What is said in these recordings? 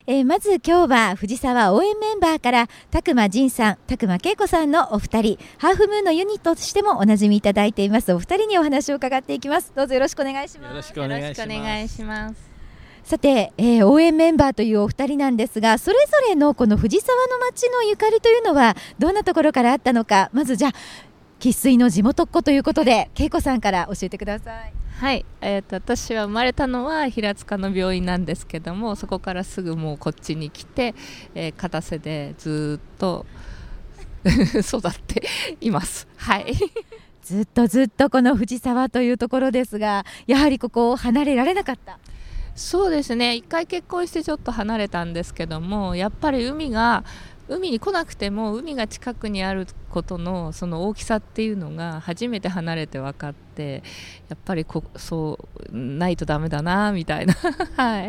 まず今日は藤沢応援メンバーから宅間仁さん、宅間恵子さんのお二人、ハーフムーンのユニットとしてもおなじみいただいていますお二人にお話を伺っていきます。どうぞよろしくお願いします。 よろしくお願いします。 さて、応援メンバーというお二人なんですが、それぞれのこの藤沢の町のゆかりというのはどんなところからあったのか、まずじゃあ生粋の地元っ子ということで恵子さんから教えてください。 はい、私は生まれたのは平塚の病院なんですけども、そこからすぐもうこっちに来て、片瀬でずっと育っています。はい。 ずっとこの藤沢というところですが、やはりここを離れられなかった。 そうですね、一回結婚してちょっと離れたんですけども、やっぱり海に来なくても海が近くにあることのその大きさっていうのが初めて離れて分かって、やっぱりそうないとダメだなみたいなはい。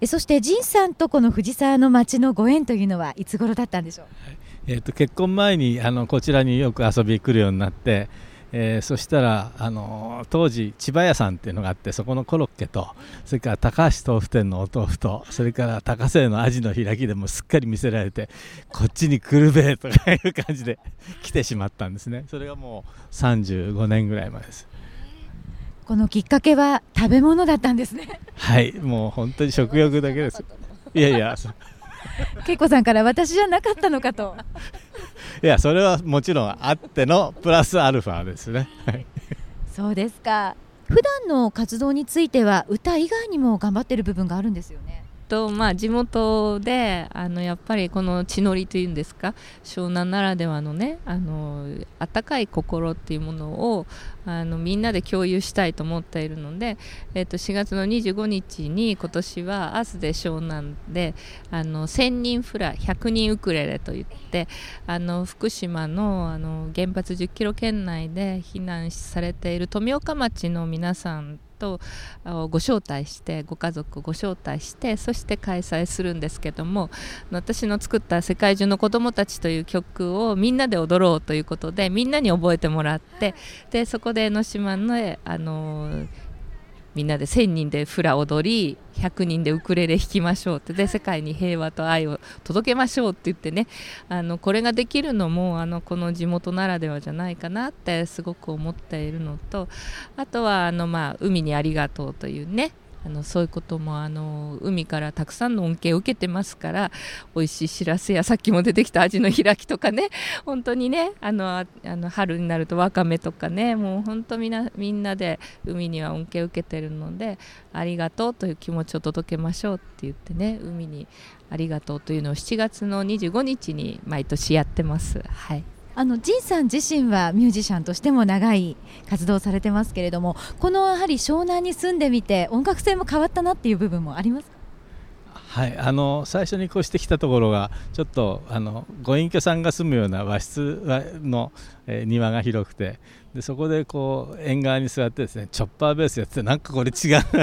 そして仁さんとこの藤沢の町のご縁というのはいつ頃だったんでしょう。 結婚前にこちらによく遊びに来るようになって、そしたら当時千葉屋さんっていうのがあって、そこのコロッケと、それから高橋豆腐店のお豆腐と、それから高瀬のアジの開きでもすっかり見せられて、こっちに来るべとかいう感じで来てしまったんですね。それがもう35年ぐらい前です。 このきっかけは食べ物だったんですね。 はい、もう本当に食欲だけです。いや恵子さんから私じゃなかったのかと。 いや、それはもちろんあってのプラスアルファですね。 そうですか。普段の活動については歌以外にも頑張ってる部分があるんですよね。 地元でやっぱりこの地のりというんですか、湘南ならではのね、温かい心っていうものをみんなで共有したいと思っているので、4月の25日に今年はアースで湘南で1000人フラ100人ウクレレといって、福島の原発10キロ圏内で避難されている富岡町の皆さんとご招待して、ご家族をご招待して、そして開催するんですけども、私の作った世界中の子どもたちという曲をみんなで踊ろうということで、みんなに覚えてもらって、でそこで江ノ島のみんなで1000人でフラ踊り、100人でウクレレ弾きましょうって、で世界に平和と愛を届けましょうって言ってね、これができるのもこの地元ならではじゃないかなってすごく思っているのと、あとは海にありがとうというね、そういうことも海からたくさんの恩恵を受けてますから、美味しいしらすやさっきも出てきたアジの開きとかね、本当にね春になるとわかめとかね、もう本当みんなで海には恩恵を受けてるので、ありがとうという気持ちを届けましょうって言ってね、海にありがとうというのを7月の25日に毎年やってます。はい。 仁さん自身はミュージシャンとしても長い活動をされてますけれども、このやはり湘南に住んでみて音楽性も変わったなっていう部分もありますか。 はい、最初に越してきたところがちょっとご隠居さんが住むような和室の、庭が広くて、でそこでこう縁側に座ってですね、チョッパーベースやってて、なんかこれ違う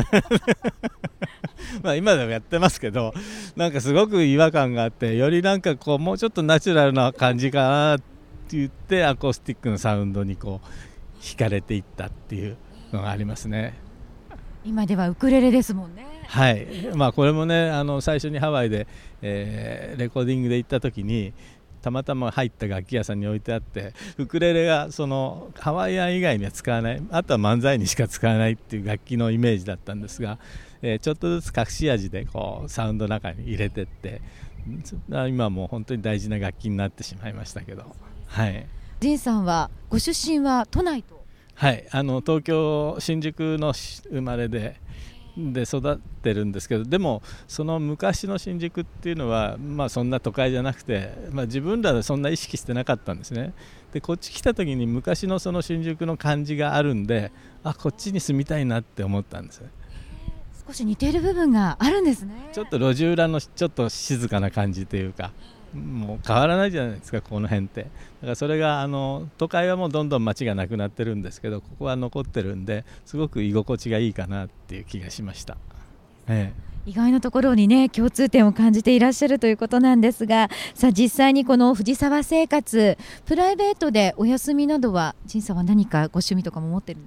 今でもやってますけど、なんかすごく違和感があって、よりなんかこうもうちょっとナチュラルな感じかなって言って、アコースティックのサウンドにこう惹かれていったっていうのがありますね。 今ではウクレレですもんね。 はい、これもね、最初にハワイで、レコーディングで行った時にたまたま入った楽器屋さんに置いてあって、ウクレレがそのハワイアン以外には使わない、あとは漫才にしか使わないっていう楽器のイメージだったんですが、ちょっとずつ隠し味でこうサウンドの中に入れてって、今もう本当に大事な楽器になってしまいましたけど。はい、 仁さんはご出身は都内と。 はい、東京新宿の生まれで育ってるんですけど、でもその昔の新宿っていうのは、そんな都会じゃなくて、自分らでそんな意識してなかったんですね。でこっち来た時に昔のその新宿の感じがあるんで、こっちに住みたいなって思ったんです。 少し似ている部分があるんですね。 ちょっと路地裏のちょっと静かな感じというか、もう変わらないじゃないですか、この辺って。だからそれが都会はもうどんどん街がなくなってるんですけど、ここは残ってるんで、すごく居心地がいいかなっていう気がしました。 意外なところにね、共通点を感じていらっしゃるということなんですが、さあ実際にこの藤沢生活、プライベートでお休みなどは仁さんは何かご趣味とかも持ってるんですか。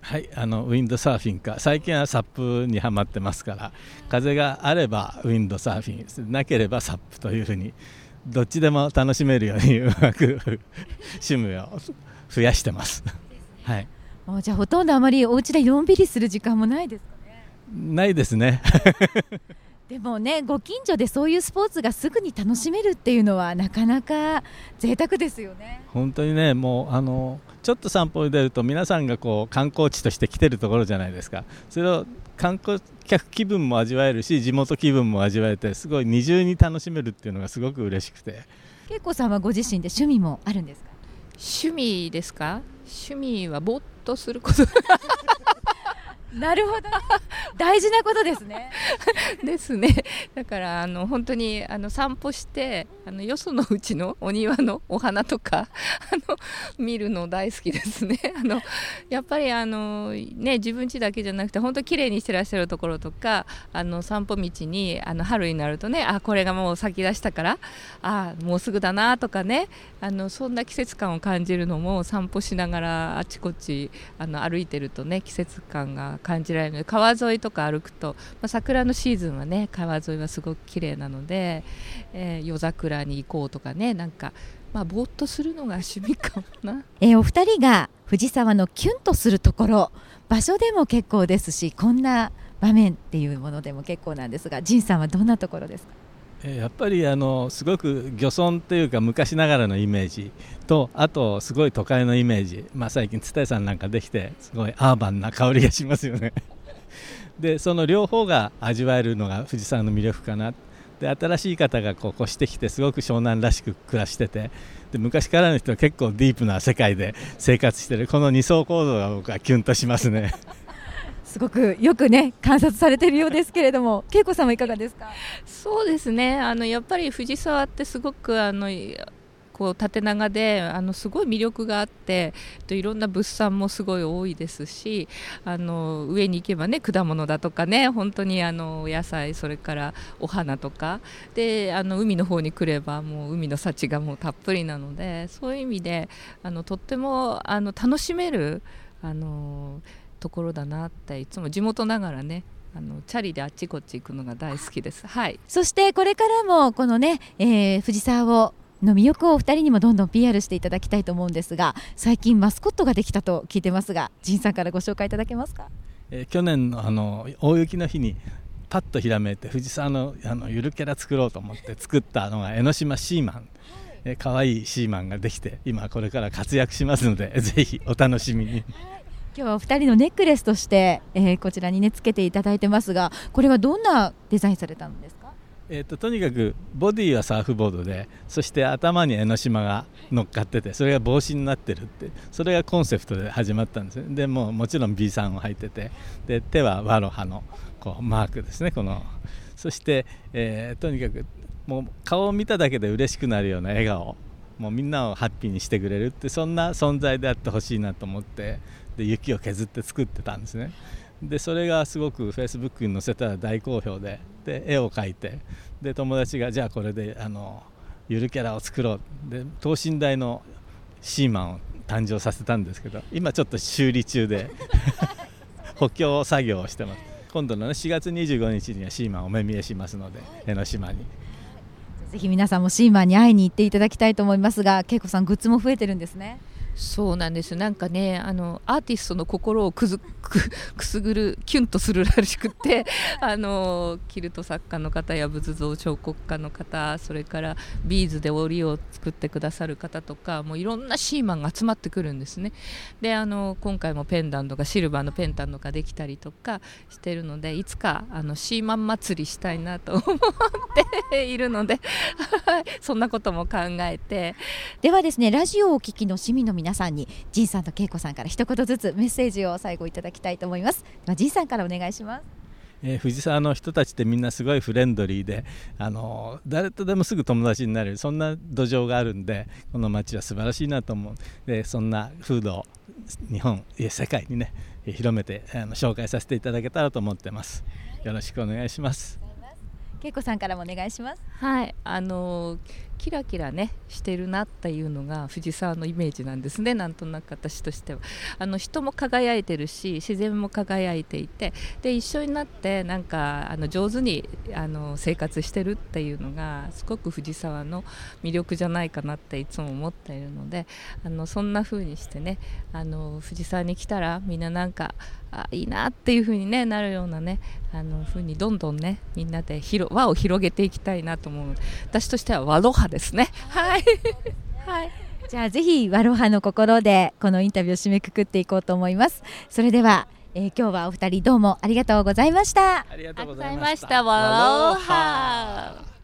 はい、ウィンドサーフィンか、最近はサップにはまってますから、風があればウィンドサーフィン、なければサップというふうにどっちでも楽しめるようにうまく趣味を増やしてます。はい、 もうじゃあほとんどあまりお家でのんびりする時間もないですかね。 ないですね。 でもね、ご近所でそういうスポーツがすぐに楽しめるっていうのはなかなか贅沢ですよね。 本当にね、もうちょっと散歩に出ると皆さんがこう観光地として来てるところじゃないですか。それを観光客気分も味わえるし、地元気分も味わえて、すごい二重に楽しめるっていうのがすごく嬉しくて。 恵子さんはご自身で趣味もあるんですか？ 趣味ですか？趣味はぼーっとすることなるほど、ね、大事なことですね。 ですね。だから本当に散歩してよそのうちのお庭のお花とか見るの大好きですね。やっぱりね、自分家だけじゃなくて本当綺麗にしてらっしゃるところとか、散歩道に春になるとね、これがもう咲き出したからもうすぐだなとかね、そんな季節感を感じるのも散歩しながらあちこち歩いてるとね、季節感が感じられるので、川沿いとか歩くと、桜のシーズンはね、川沿いはすごく綺麗なので、夜桜に行こうとかね、なんかぼーっとするのが趣味かもな。 お二人が藤沢のキュンとするところ、場所でも結構ですし、こんな場面っていうものでも結構なんですが、仁さんはどんなところですか？ やっぱりすごく漁村というか昔ながらのイメージと、あとすごい都会のイメージ、最近蔦屋さんなんかできてすごいアーバンな香りがしますよね。でその両方が味わえるのが藤沢の魅力かな。で新しい方が越してきてすごく湘南らしく暮らしてて、で昔からの人は結構ディープな世界で生活してる、この二層構造が僕はキュンとしますね。 すごくよくね観察されているようですけれども、恵子さんはいかがですか？ そうですね、やっぱり藤沢ってすごくこう縦長ですごい魅力があって、いろんな物産もすごい多いですし、上に行けばね、果物だとかね、本当にお野菜、それからお花とかで、海の方に来ればもう海の幸がもうたっぷりなので、そういう意味でとっても楽しめるところだなって、いつも地元ながらねチャリであっちこっち行くのが大好きです。はい。 そしてこれからもこのね、藤沢の魅力をお二人にもどんどん PR していただきたいと思うんですが、最近マスコットができたと聞いてますが、仁さんからご紹介いただけますか？ 去年の大雪の日にパッとひらめいて、藤沢のゆるキャラ作ろうと思って作ったのが江ノ島シーマン、かわいいシーマンができて、今これから活躍しますので、ぜひお楽しみに。 今日はお二人のネックレスとして、こちらにねつけていただいてますが、これはどんなデザインされたんですか？ とにかくボディはサーフボードで、そして頭に江ノ島が乗っかってて、それが帽子になってるって、それがコンセプトで始まったんですね。でもちろん B さんを履いてて、で手はワロハのマークですね。そして、とにかくもう顔を見ただけで嬉しくなるような笑顔、もうみんなをハッピーにしてくれるって、そんな存在であってほしいなと思って、で雪を削って作ってたんですね。でそれがすごくフェイスブックに載せたら大好評で、絵を描いて、で友達がじゃあこれでゆるキャラを作ろうで、等身大のシーマンを誕生させたんですけど、今ちょっと修理中で補強作業をしてます。今度の、4月25日にはシーマンをお目見えしますので、江ノ島にぜひ皆さんもシーマンに会いに行っていただきたいと思いますが、恵子さんグッズも増えてるんですね。 そうなんです。なんかね、アーティストの心をくすぐる、キュンとするらしくってキルト作家の方や仏像彫刻家の方、それからビーズで織を作ってくださる方とか、もういろんなシーマンが集まってくるんですね。で今回もペンダントがシルバーのペンダントができたりとかしてるので、いつかシーマン祭りしたいなと思っているのでそんなことも考えて。 ではですね、ラジオをお聞きの市民の皆さんに仁さんと恵子さんから一言ずつメッセージを最後いただきたいと思います。では仁さんからお願いします。 藤沢の人たちってみんなすごいフレンドリーで、誰とでもすぐ友達になれる、そんな土壌があるんで、この街は素晴らしいなと思う。でそんな風土を日本世界にね広めて紹介させていただけたらと思ってます。よろしくお願いします。 恵子さんからもお願いします。 はい、 キラキラねしてるなっていうのが藤沢のイメージなんですね。なんとなく私としては人も輝いてるし自然も輝いていて、で一緒になってなんか上手に生活してるっていうのがすごく藤沢の魅力じゃないかなっていつも思っているので、そんな風にしてね藤沢に来たらみんななんかいいなっていう風に、ね、なるようなね風にどんどんねみんなで輪を広げていきたいなと思う。私としては和ロハですね。はい、はい、 じゃあぜひ和ロハの心でこのインタビューを締めくくっていこうと思います。それでは、今日はお二人どうもありがとうございました。 ありがとうございました。 和ロハ。